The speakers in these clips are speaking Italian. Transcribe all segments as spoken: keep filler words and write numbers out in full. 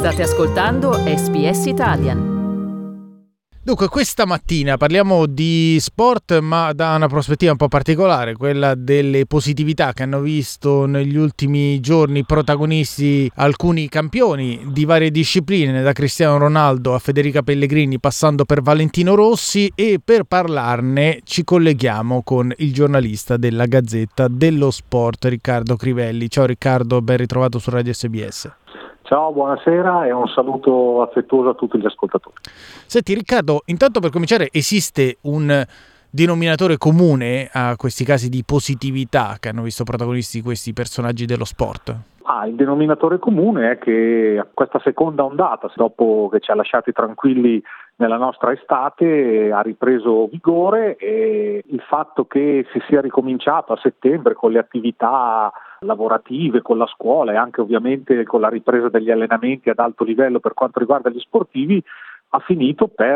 State ascoltando S B S Italian. Dunque, questa mattina parliamo di sport, ma da una prospettiva un po' particolare, quella delle positività che hanno visto negli ultimi giorni protagonisti alcuni campioni di varie discipline, da Cristiano Ronaldo a Federica Pellegrini passando per Valentino Rossi, e per parlarne ci colleghiamo con il giornalista della Gazzetta dello Sport, Riccardo Crivelli. Ciao Riccardo, ben ritrovato su Radio S B S. Ciao, buonasera e un saluto affettuoso a tutti gli ascoltatori. Senti Riccardo, intanto per cominciare, esiste un denominatore comune a questi casi di positività che hanno visto protagonisti questi personaggi dello sport? Ah, il denominatore comune è che questa seconda ondata, dopo che ci ha lasciati tranquilli nella nostra estate, ha ripreso vigore, e il fatto che si sia ricominciato a settembre con le attività lavorative, con la scuola e anche ovviamente con la ripresa degli allenamenti ad alto livello per quanto riguarda gli sportivi, ha finito per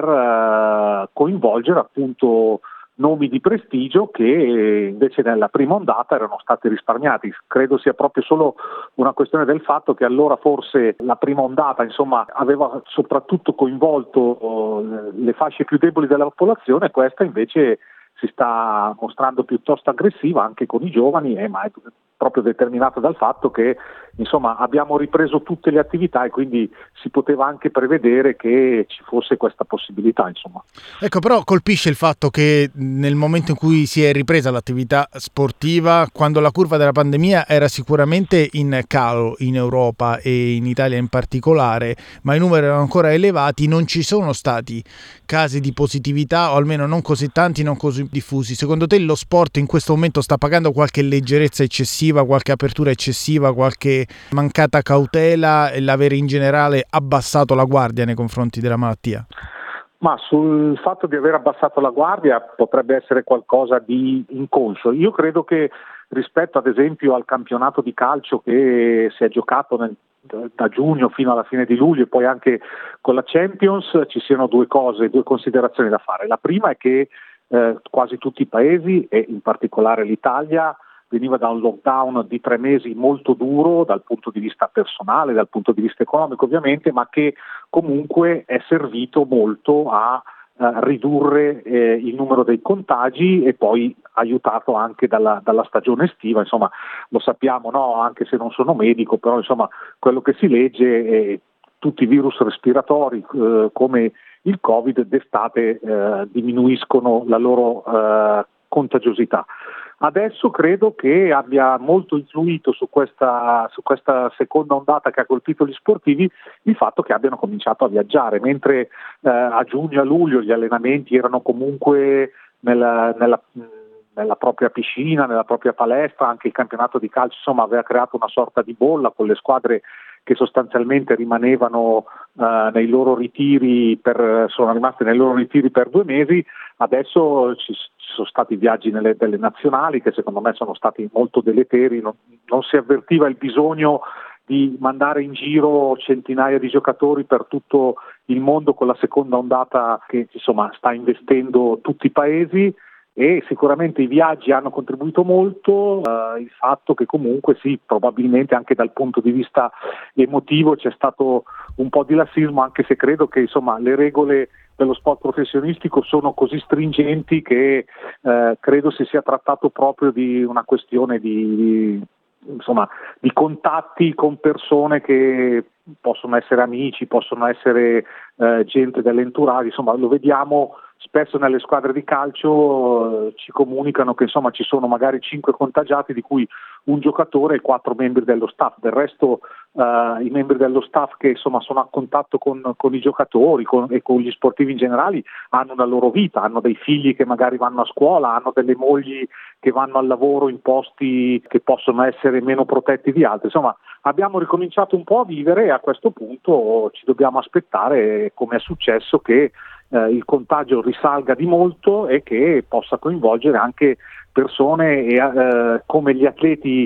eh, coinvolgere appunto nomi di prestigio che invece nella prima ondata erano stati risparmiati. Credo sia proprio solo una questione del fatto che allora forse la prima ondata insomma aveva soprattutto coinvolto le fasce più deboli della popolazione, questa invece si sta mostrando piuttosto aggressiva anche con i giovani, eh, ma è proprio determinato dal fatto che insomma abbiamo ripreso tutte le attività e quindi si poteva anche prevedere che ci fosse questa possibilità, insomma. Ecco, però colpisce il fatto che nel momento in cui si è ripresa l'attività sportiva, quando la curva della pandemia era sicuramente in calo in Europa e in Italia in particolare, ma i numeri erano ancora elevati, non ci sono stati casi di positività, o almeno non così tanti, non così diffusi. Secondo te lo sport in questo momento sta pagando qualche leggerezza eccessiva, qualche apertura eccessiva, qualche mancata cautela, e l'avere in generale abbassato la guardia nei confronti della malattia? Ma sul fatto di aver abbassato la guardia potrebbe essere qualcosa di inconscio. Io credo che rispetto ad esempio al campionato di calcio che si è giocato nel da giugno fino alla fine di luglio e poi anche con la Champions, ci siano due cose, due considerazioni da fare. La prima è che eh, quasi tutti i paesi e in particolare l'Italia veniva da un lockdown di tre mesi molto duro dal punto di vista personale, dal punto di vista economico ovviamente, ma che comunque è servito molto a eh, ridurre eh, il numero dei contagi e poi aiutato anche dalla, dalla stagione estiva. Insomma, lo sappiamo, no? Anche se non sono medico, però insomma quello che si legge è tutti i virus respiratori eh, come il Covid d'estate eh, diminuiscono la loro eh, contagiosità. Adesso credo che abbia molto influito su questa, su questa seconda ondata che ha colpito gli sportivi il fatto che abbiano cominciato a viaggiare, mentre eh, a giugno e a luglio gli allenamenti erano comunque nella, nella, nella propria piscina, nella propria palestra, anche il campionato di calcio insomma aveva creato una sorta di bolla con le squadre che sostanzialmente rimanevano uh, nei loro ritiri per, sono rimaste nei loro ritiri per due mesi. Adesso ci, ci sono stati viaggi nelle delle nazionali che secondo me sono stati molto deleteri, non, non si avvertiva il bisogno di mandare in giro centinaia di giocatori per tutto il mondo con la seconda ondata che insomma sta investendo tutti i paesi. E sicuramente i viaggi hanno contribuito molto, eh, il fatto che comunque sì, probabilmente anche dal punto di vista emotivo c'è stato un po' di lassismo, anche se credo che insomma le regole dello sport professionistico sono così stringenti che eh, credo si sia trattato proprio di una questione di, insomma, di contatti con persone che possono essere amici, possono essere eh, gente dell'entourage, insomma lo vediamo spesso nelle squadre di calcio, eh, ci comunicano che insomma ci sono magari cinque contagiati di cui un giocatore e quattro membri dello staff. Del resto eh, i membri dello staff che insomma sono a contatto con, con i giocatori con, e con gli sportivi in generale hanno una loro vita, hanno dei figli che magari vanno a scuola, hanno delle mogli che vanno al lavoro in posti che possono essere meno protetti di altri. Insomma abbiamo ricominciato un po' a vivere e a questo punto ci dobbiamo aspettare, come è successo, che eh, il contagio risalga di molto e che possa coinvolgere anche persone e, eh, come gli atleti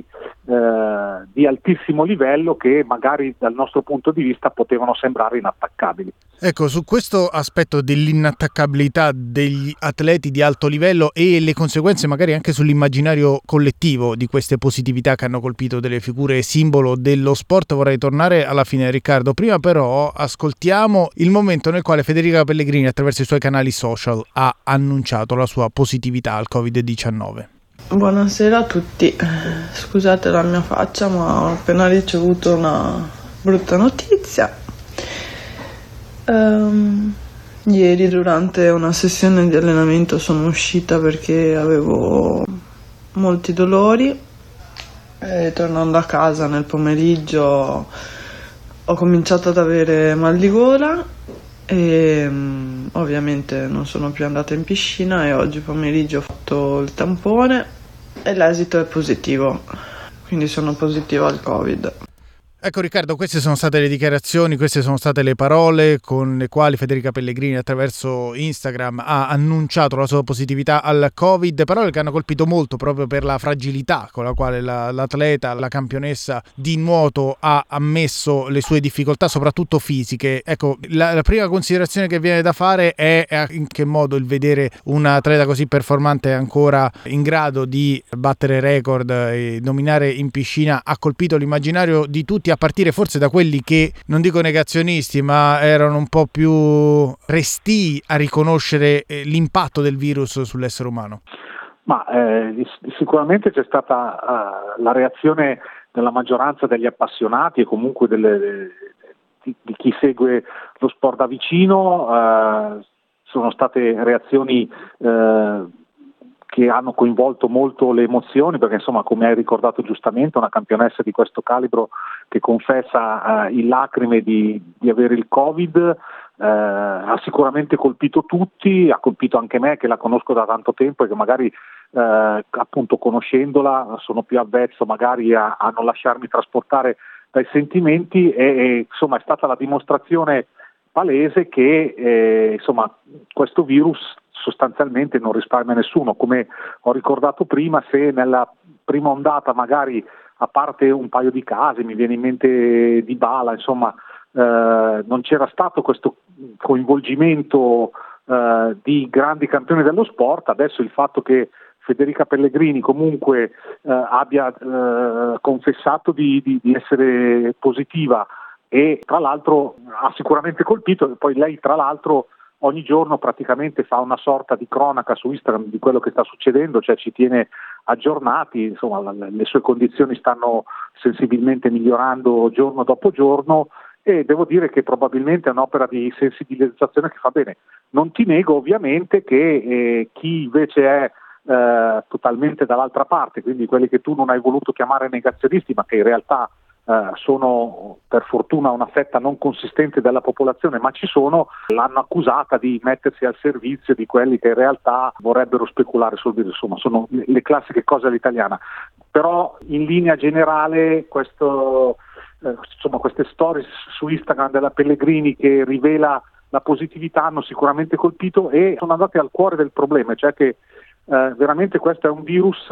eh, di altissimo livello che magari dal nostro punto di vista potevano sembrare inattaccabili. Ecco, su questo aspetto dell'inattaccabilità degli atleti di alto livello e le conseguenze magari anche sull'immaginario collettivo di queste positività che hanno colpito delle figure simbolo dello sport, vorrei tornare alla fine, Riccardo. Prima però ascoltiamo il momento nel quale Federica Pellegrini attraverso i suoi canali social ha annunciato la sua positività al covid diciannove. Buonasera a tutti, scusate la mia faccia ma ho appena ricevuto una brutta notizia. Um, ieri durante una sessione di allenamento sono uscita perché avevo molti dolori e tornando a casa nel pomeriggio ho cominciato ad avere mal di gola e um, ovviamente non sono più andata in piscina e oggi pomeriggio ho fatto il tampone e l'esito è positivo, quindi sono positiva al Covid. Ecco Riccardo, queste sono state le dichiarazioni, queste sono state le parole con le quali Federica Pellegrini attraverso Instagram ha annunciato la sua positività al Covid, parole che hanno colpito molto proprio per la fragilità con la quale la, l'atleta, la campionessa di nuoto ha ammesso le sue difficoltà, soprattutto fisiche. Ecco, la, la prima considerazione che viene da fare è in che modo il vedere un atleta così performante ancora in grado di battere record e dominare in piscina ha colpito l'immaginario di tutti, a partire forse da quelli che, non dico negazionisti, ma erano un po' più restii a riconoscere l'impatto del virus sull'essere umano. Ma eh, sicuramente c'è stata uh, la reazione della maggioranza degli appassionati e comunque delle, di, di chi segue lo sport da vicino. Uh, sono state reazioni uh, che hanno coinvolto molto le emozioni, perché insomma, come hai ricordato giustamente, una campionessa di questo calibro che confessa eh, in lacrime di, di avere il Covid eh, ha sicuramente colpito tutti, ha colpito anche me che la conosco da tanto tempo e che magari eh, appunto conoscendola sono più avvezzo magari a, a non lasciarmi trasportare dai sentimenti e, e insomma è stata la dimostrazione palese che eh, insomma questo virus sostanzialmente non risparmia nessuno. Come ho ricordato prima, se nella prima ondata magari, a parte un paio di casi, mi viene in mente Dybala, insomma eh, non c'era stato questo coinvolgimento eh, di grandi campioni dello sport, adesso il fatto che Federica Pellegrini comunque eh, abbia eh, confessato di, di, di essere positiva e tra l'altro ha sicuramente colpito, poi lei tra l'altro ogni giorno praticamente fa una sorta di cronaca su Instagram di quello che sta succedendo, cioè ci tiene aggiornati, insomma le sue condizioni stanno sensibilmente migliorando giorno dopo giorno e devo dire che probabilmente è un'opera di sensibilizzazione che fa bene. Non ti nego ovviamente che eh, chi invece è eh, totalmente dall'altra parte, quindi quelli che tu non hai voluto chiamare negazionisti ma che in realtà Uh, sono per fortuna una fetta non consistente della popolazione, ma ci sono, l'hanno accusata di mettersi al servizio di quelli che in realtà vorrebbero speculare sul virus, insomma sono le, le classiche cose all'italiana. Però in linea generale questo, eh, insomma, queste stories su Instagram della Pellegrini che rivela la positività hanno sicuramente colpito e sono andate al cuore del problema, cioè che Eh, veramente questo è un virus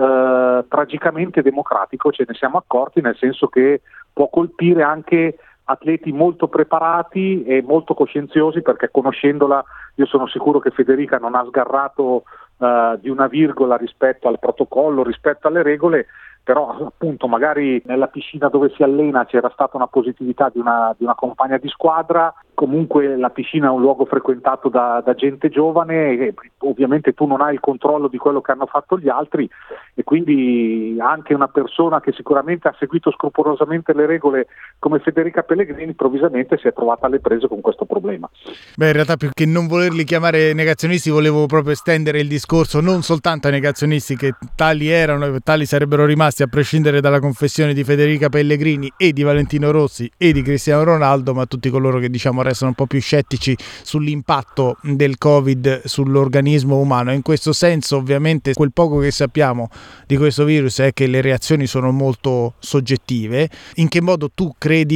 eh, tragicamente democratico, ce ne siamo accorti, nel senso che può colpire anche atleti molto preparati e molto coscienziosi, perché conoscendola io sono sicuro che Federica non ha sgarrato eh, di una virgola rispetto al protocollo, rispetto alle regole, però appunto magari nella piscina dove si allena c'era stata una positività di una, di una compagna di squadra, comunque la piscina è un luogo frequentato da, da gente giovane e ovviamente tu non hai il controllo di quello che hanno fatto gli altri e quindi anche una persona che sicuramente ha seguito scrupolosamente le regole come Federica Pellegrini improvvisamente si è trovata alle prese con questo problema. Beh, in realtà più che non volerli chiamare negazionisti volevo proprio estendere il discorso non soltanto ai negazionisti che tali erano e tali sarebbero rimasti a prescindere dalla confessione di Federica Pellegrini e di Valentino Rossi e di Cristiano Ronaldo, ma tutti coloro che diciamo restano un po' più scettici sull'impatto del Covid sull'organismo umano. In questo senso ovviamente quel poco che sappiamo di questo virus è che le reazioni sono molto soggettive. In che modo tu credi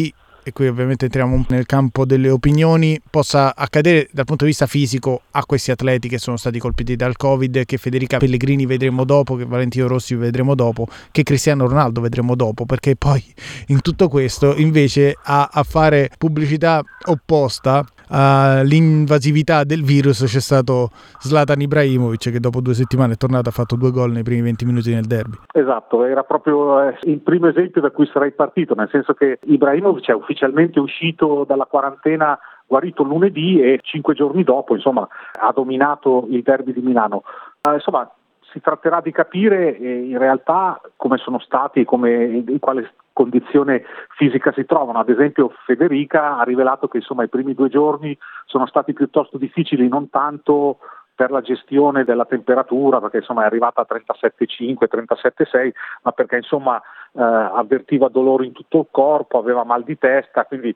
e qui ovviamente entriamo nel campo delle opinioni, possa accadere dal punto di vista fisico a questi atleti che sono stati colpiti dal Covid, che Federica Pellegrini vedremo dopo, che Valentino Rossi vedremo dopo, che Cristiano Ronaldo vedremo dopo, perché poi in tutto questo invece a, a fare pubblicità opposta all'invasività del virus c'è stato Zlatan Ibrahimovic, che dopo due settimane è tornato, ha fatto due gol nei primi venti minuti nel derby. Esatto, era proprio eh, il primo esempio da cui sarei partito, nel senso che Ibrahimovic è ufficialmente uscito dalla quarantena guarito lunedì e cinque giorni dopo insomma ha dominato il derby di Milano. Eh, insomma si tratterà di capire eh, in realtà come sono stati, come, in quale condizione fisica si trovano. Ad esempio Federica ha rivelato che insomma i primi due giorni sono stati piuttosto difficili, non tanto per la gestione della temperatura, perché insomma è arrivata a trentasette virgola cinque, trentasette virgola sei, ma perché insomma eh, avvertiva dolori in tutto il corpo, aveva mal di testa, quindi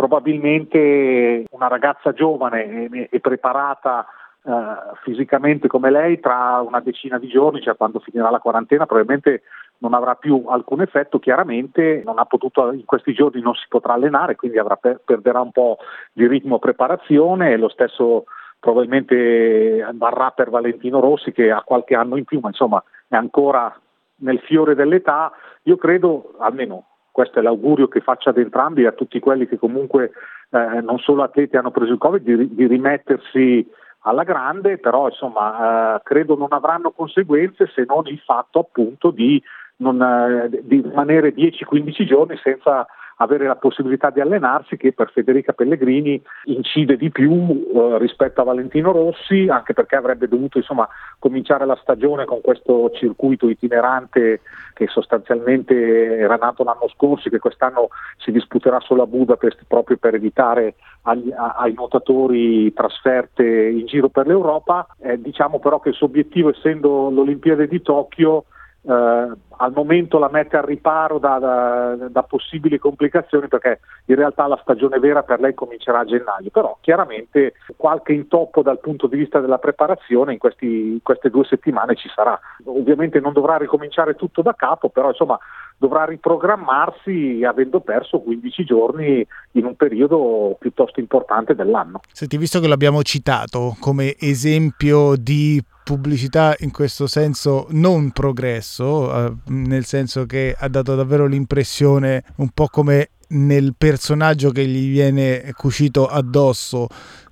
probabilmente una ragazza giovane e, e preparata Uh, fisicamente come lei tra una decina di giorni, cioè quando finirà la quarantena, probabilmente non avrà più alcun effetto. Chiaramente non ha potuto, in questi giorni non si potrà allenare, quindi avrà per, perderà un po' di ritmo preparazione, e lo stesso probabilmente varrà per Valentino Rossi, che ha qualche anno in più, ma insomma è ancora nel fiore dell'età. Io credo, almeno questo è l'augurio che faccio ad entrambi, a tutti quelli che comunque eh, non solo atleti hanno preso il Covid, di, di rimettersi alla grande, però insomma eh, credo non avranno conseguenze se non il fatto appunto di, non, eh, di rimanere dieci quindici giorni senza avere la possibilità di allenarsi, che per Federica Pellegrini incide di più eh, rispetto a Valentino Rossi, anche perché avrebbe dovuto insomma cominciare la stagione con questo circuito itinerante che sostanzialmente era nato l'anno scorso, che quest'anno si disputerà solo a Budapest, proprio per evitare agli, a, ai nuotatori trasferte in giro per l'Europa. Eh, diciamo però che il suo obiettivo, essendo l'Olimpiade di Tokyo, Uh, al momento la mette al riparo da, da, da possibili complicazioni, perché in realtà la stagione vera per lei comincerà a gennaio, però chiaramente qualche intoppo dal punto di vista della preparazione in questi, queste due settimane ci sarà. Ovviamente non dovrà ricominciare tutto da capo, però insomma dovrà riprogrammarsi avendo perso quindici giorni in un periodo piuttosto importante dell'anno. Senti, visto che l'abbiamo citato come esempio di pubblicità in questo senso non progresso, eh, nel senso che ha dato davvero l'impressione, un po' come nel personaggio che gli viene cucito addosso,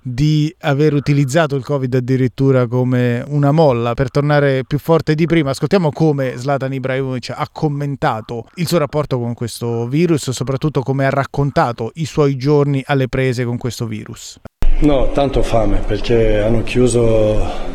di aver utilizzato il Covid addirittura come una molla per tornare più forte di prima. Ascoltiamo come Zlatan Ibrahimovic ha commentato il suo rapporto con questo virus e soprattutto come ha raccontato i suoi giorni alle prese con questo virus. No, tanto fame, perché hanno chiuso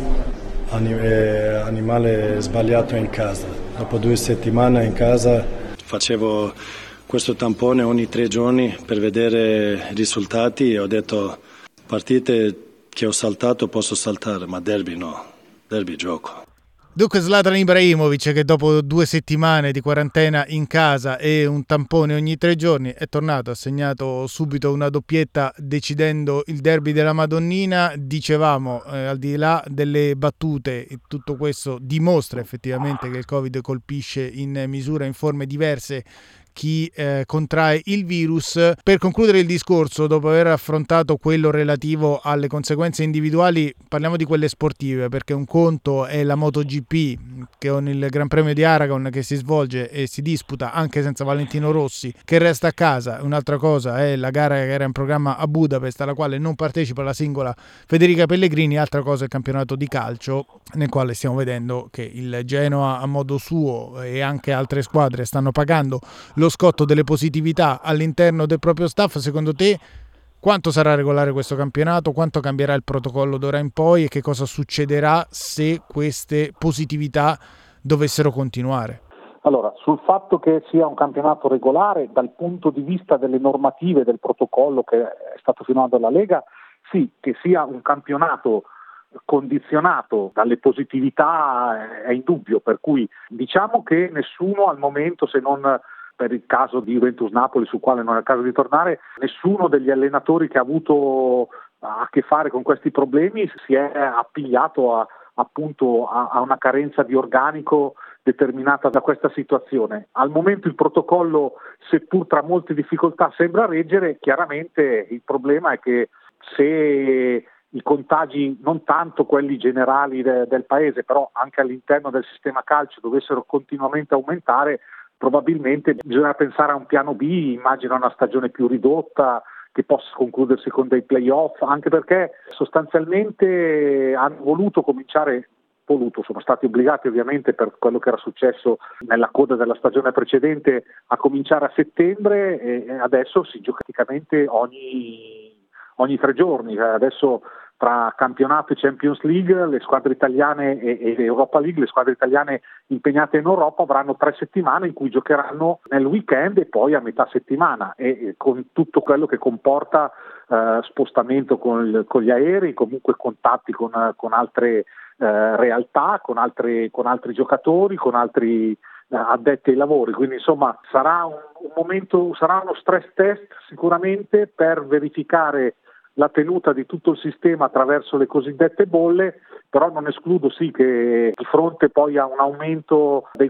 animale sbagliato in casa. Dopo due settimane in casa facevo questo tampone ogni tre giorni per vedere i risultati e ho detto: partite che ho saltato posso saltare, ma derby no, derby gioco. Dunque Zlatan Ibrahimovic, che dopo due settimane di quarantena in casa e un tampone ogni tre giorni è tornato, ha segnato subito una doppietta decidendo il derby della Madonnina. Dicevamo, eh, al di là delle battute, tutto questo dimostra effettivamente che il Covid colpisce in misura, in forme diverse, chi eh, contrae il virus. Per concludere il discorso, dopo aver affrontato quello relativo alle conseguenze individuali, parliamo di quelle sportive, perché un conto è la MotoGP, che con il Gran Premio di Aragon che si svolge e si disputa anche senza Valentino Rossi, che resta a casa. Un'altra cosa è la gara che era in programma a Budapest, alla quale non partecipa la singola Federica Pellegrini. Altra cosa è il campionato di calcio, nel quale stiamo vedendo che il Genoa a modo suo e anche altre squadre stanno pagando lo lo scotto delle positività all'interno del proprio staff. Secondo te quanto sarà regolare questo campionato? Quanto cambierà il protocollo d'ora in poi e che cosa succederà se queste positività dovessero continuare? Allora, sul fatto che sia un campionato regolare, dal punto di vista delle normative del protocollo che è stato firmato dalla Lega, sì, che sia un campionato condizionato dalle positività è indubbio, per cui diciamo che nessuno al momento, se non per il caso di Juventus Napoli, sul quale non è il caso di tornare, nessuno degli allenatori che ha avuto a che fare con questi problemi si è appigliato a, appunto a, a una carenza di organico determinata da questa situazione. Al momento il protocollo, seppur tra molte difficoltà, sembra reggere. Chiaramente il problema è che se i contagi, non tanto quelli generali de- del paese, però anche all'interno del sistema calcio, dovessero continuamente aumentare, probabilmente bisogna pensare a un piano B, immagino una stagione più ridotta che possa concludersi con dei play-off, anche perché sostanzialmente hanno voluto cominciare, voluto, sono stati obbligati ovviamente per quello che era successo nella coda della stagione precedente a cominciare a settembre, e adesso si gioca praticamente ogni, ogni tre giorni, adesso tra campionato e Champions League, le squadre italiane e, e Europa League, le squadre italiane impegnate in Europa avranno tre settimane in cui giocheranno nel weekend e poi a metà settimana, e, e con tutto quello che comporta eh, spostamento con, il, con gli aerei, comunque contatti con, con altre eh, realtà, con, altre, con altri giocatori, con altri eh, addetti ai lavori. Quindi insomma sarà un, un momento, sarà uno stress test sicuramente per verificare la tenuta di tutto il sistema attraverso le cosiddette bolle, però non escludo sì che di fronte poi a un aumento dei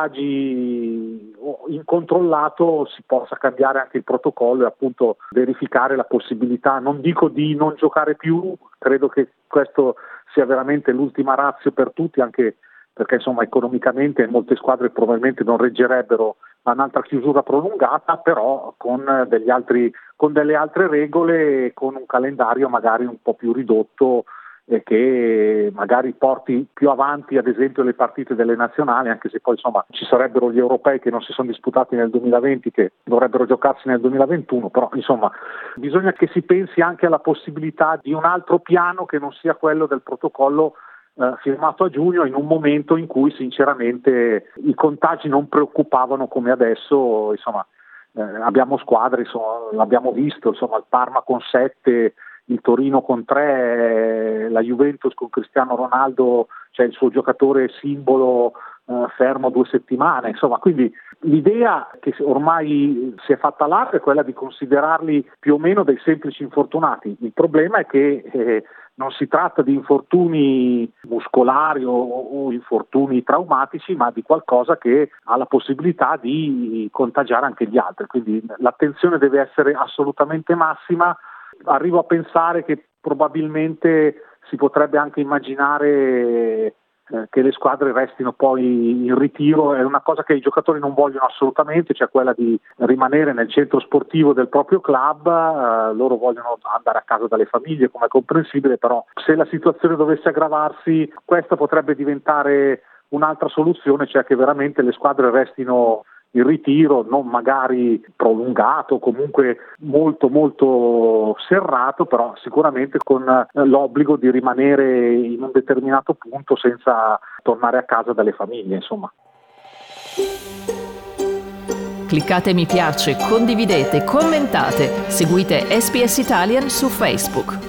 contagi incontrollato si possa cambiare anche il protocollo e appunto verificare la possibilità, non dico di non giocare più, credo che questo sia veramente l'ultima ratio per tutti, anche perché insomma economicamente molte squadre probabilmente non reggerebbero a un'altra chiusura prolungata, però con degli altri, con delle altre regole e con un calendario magari un po' più ridotto, e che magari porti più avanti ad esempio le partite delle nazionali, anche se poi insomma ci sarebbero gli europei che non si sono disputati nel duemilaventi che dovrebbero giocarsi nel duemilaventuno, però insomma bisogna che si pensi anche alla possibilità di un altro piano che non sia quello del protocollo eh, firmato a giugno, in un momento in cui sinceramente i contagi non preoccupavano come adesso. Insomma eh, abbiamo squadre, insomma, l'abbiamo visto, insomma il Parma con sette, il Torino con tre, la Juventus con Cristiano Ronaldo, cioè il suo giocatore simbolo, eh, fermo due settimane, insomma, quindi l'idea che ormai si è fatta larga è quella di considerarli più o meno dei semplici infortunati. Il problema è che eh, non si tratta di infortuni muscolari o, o infortuni traumatici, ma di qualcosa che ha la possibilità di contagiare anche gli altri, quindi l'attenzione deve essere assolutamente massima. Arrivo a pensare che probabilmente si potrebbe anche immaginare eh, che le squadre restino poi in ritiro. È una cosa che i giocatori non vogliono assolutamente, cioè quella di rimanere nel centro sportivo del proprio club. Eh, loro vogliono andare a casa dalle famiglie, come è comprensibile, però se la situazione dovesse aggravarsi, questa potrebbe diventare un'altra soluzione, cioè che veramente le squadre restino in ritiro, non magari prolungato, comunque molto molto serrato, però sicuramente con l'obbligo di rimanere in un determinato punto senza tornare a casa dalle famiglie, insomma. Cliccate mi piace, condividete, commentate, seguite S B S Italian su Facebook.